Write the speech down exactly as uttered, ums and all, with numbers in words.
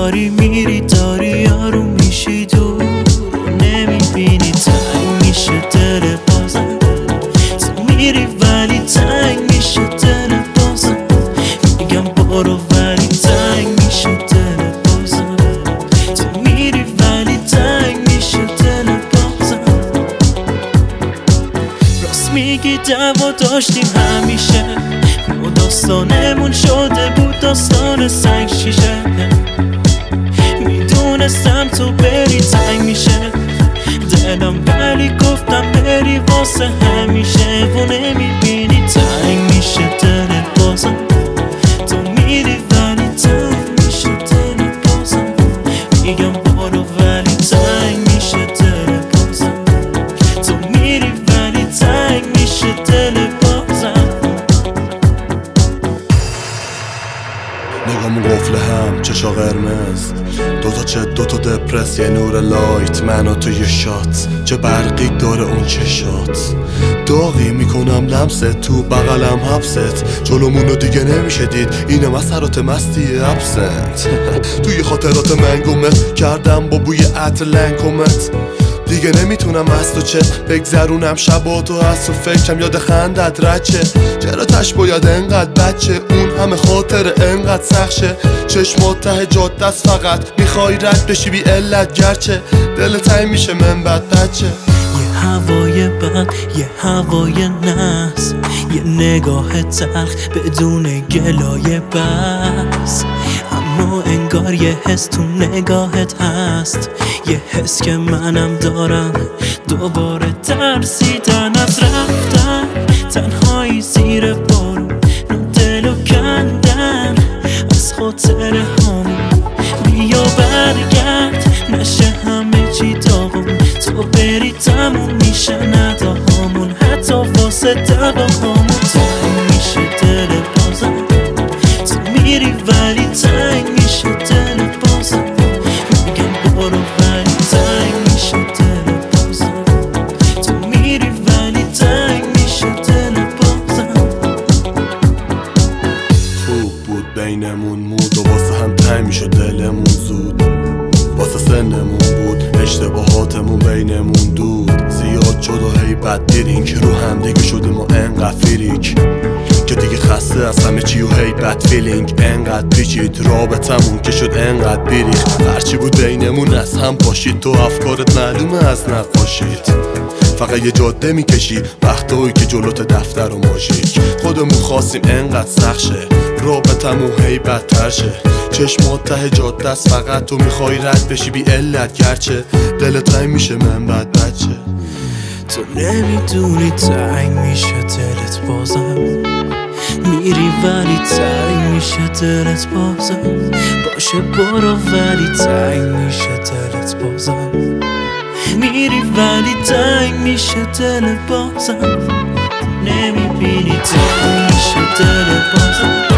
داری میری داری یارو میشی دور رو نمیبینی تنگ میشه دل بازم تو میری ولی تنگ میشه دل بازم میگم برو ولی تنگ میشه دل بازم تو میری ولی تنگ میشه دل بازم راست میگی دعوا داشتیم همیشه و داستانمون شده بود داستان سنگ شیشه میدونستم تو بری تنگ میشه دلم ولی گفتم بری واسه همیشه و نمیبینی تنگ میشه دل بازم تو میری ولی تنگ میشه دل بازم میگم برو ولی تنگ میشه دل بازم تو میری ولی تنگ میشه دل بازم نگامون قفل هم چشا قرمز دوتا چه دوتا دپرس یه نور لایت من و تو یه شات چه برقی داره اون چشات داغی میکنم لمست تو بغلم حبست جلومونو دیگه نمیشه دید اینه مسرات مستی ابسنت توی خاطرات من گمت کردم با بوی عطر لنگومت دیگه نمیتونم از تو چه بگذرونم شباتو از تو فکرم یاد خندت رچه چرا تش باید انقدر بچه اون همه خاطر انقدر سخشه چشمات ته جاده است فقط میخوای رد بشی بی علت گرچه دل تنگ میشه من بد بچه یه هوای بد یه هوای نحس یه نگاه تلخ بدون گلای بس اما انگار یه حس تو نگاهت هست یه حس که منم دارم دوباره ترسیدن از رفتن تنهایی زیر بارون دلو کندن از خاطر همون بیا برگرد نشه همه چی داغون تو بری تموم میشه نداهامون حتی واسه دواهامون تنگ میشه دل بازم تو میری ولی تنگ میشه دل بازم میگم برو ولی تنگ میشه دل بازم تو میری ولی تنگ میشه دل بازم خوب بود بینمون مود و واسه هم تنگ میشه دلمون زود واسه سنمون بود اشتباهاتمون بینمون دود زیاد شد و هی بد دیرین که رو هم دیگه شدیم و انقدر فریک که دیگه خسته از همه چی و هی بد فیلینگ انقدر پیچید رابطمون که شد انقدر بیریخ هرچی بود بینمون از هم پاشید تو افکارت معلومه از نقاشید فقط یه جاده میکشی وقتایی که جلوت دفتر و ماژیک خودمون خواستیم انقدر سخت شه رابطمون هی بدتر شه چشمات ته جاده است فقط تو میخوای رد بشی بی علت گرچه دلت تنگ میشه من بد بچه تو نمیدونی تنگ میشه دلت بازم میری ولی تنگ میشه دلت بازم باشه برو ولی تنگ میشه دلت بازم میری ولی تنگ میشه دل بازم نمیبینی تنگ میشه دل بازم